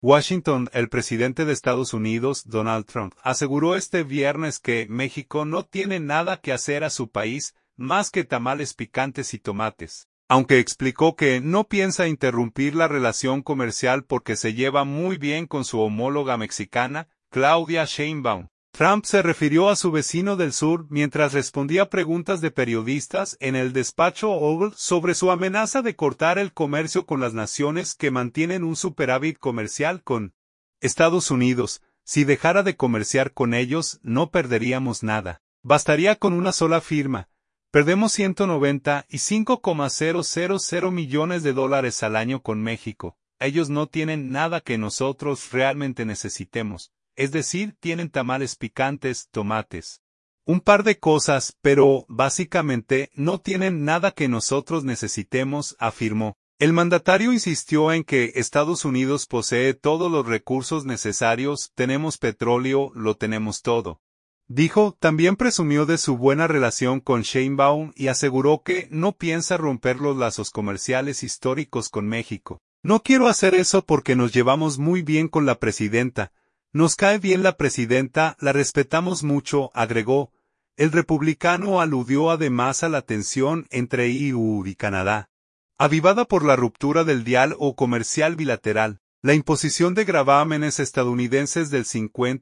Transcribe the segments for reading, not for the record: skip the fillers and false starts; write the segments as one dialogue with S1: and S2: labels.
S1: Washington, el presidente de Estados Unidos, Donald Trump, aseguró este viernes que México no tiene nada que hacer a su país más que tamales picantes y tomates, aunque explicó que no piensa interrumpir la relación comercial porque se lleva muy bien con su homóloga mexicana, Claudia Sheinbaum. Trump se refirió a su vecino del sur mientras respondía preguntas de periodistas en el despacho Oval sobre su amenaza de cortar el comercio con las naciones que mantienen un superávit comercial con Estados Unidos. Si dejara de comerciar con ellos, no perderíamos nada. Bastaría con una sola firma. Perdemos 195,000 millones de dólares al año con México. Ellos no tienen nada que nosotros realmente necesitemos. Es decir, tienen tamales picantes, tomates. Un par de cosas, pero, básicamente, no tienen nada que nosotros necesitemos, afirmó. El mandatario insistió en que Estados Unidos posee todos los recursos necesarios, tenemos petróleo, lo tenemos todo. Dijo, también presumió de su buena relación con Sheinbaum y aseguró que no piensa romper los lazos comerciales históricos con México. No quiero hacer eso porque nos llevamos muy bien con la presidenta. Nos cae bien la presidenta, la respetamos mucho, agregó. El republicano aludió además a la tensión entre EU y Canadá, avivada por la ruptura del diálogo comercial bilateral, la imposición de gravámenes estadounidenses del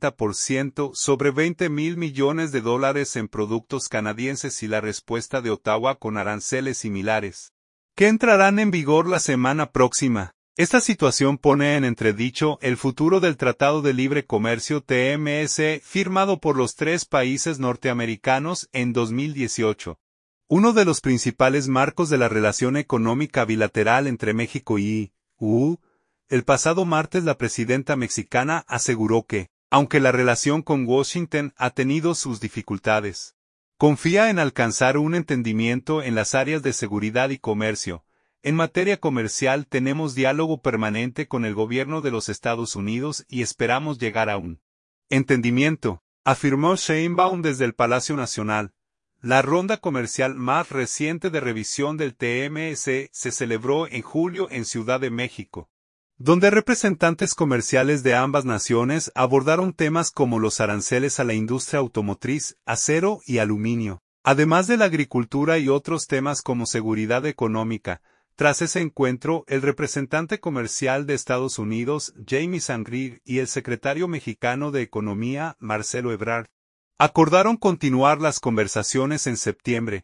S1: 50% sobre 20,000 millones de dólares en productos canadienses y la respuesta de Ottawa con aranceles similares, que entrarán en vigor la semana próxima. Esta situación pone en entredicho el futuro del Tratado de Libre Comercio TMC firmado por los tres países norteamericanos en 2018. Uno de los principales marcos de la relación económica bilateral entre México y EU. El pasado martes la presidenta mexicana aseguró que, aunque la relación con Washington ha tenido sus dificultades, confía en alcanzar un entendimiento en las áreas de seguridad y comercio. En materia comercial tenemos diálogo permanente con el gobierno de los Estados Unidos y esperamos llegar a un entendimiento, afirmó Sheinbaum desde el Palacio Nacional. La ronda comercial más reciente de revisión del TMC se celebró en julio en Ciudad de México, donde representantes comerciales de ambas naciones abordaron temas como los aranceles a la industria automotriz, acero y aluminio, además de la agricultura y otros temas como seguridad económica. Tras ese encuentro, el representante comercial de Estados Unidos, Jamie Sangrir, y el secretario mexicano de Economía, Marcelo Ebrard, acordaron continuar las conversaciones en septiembre.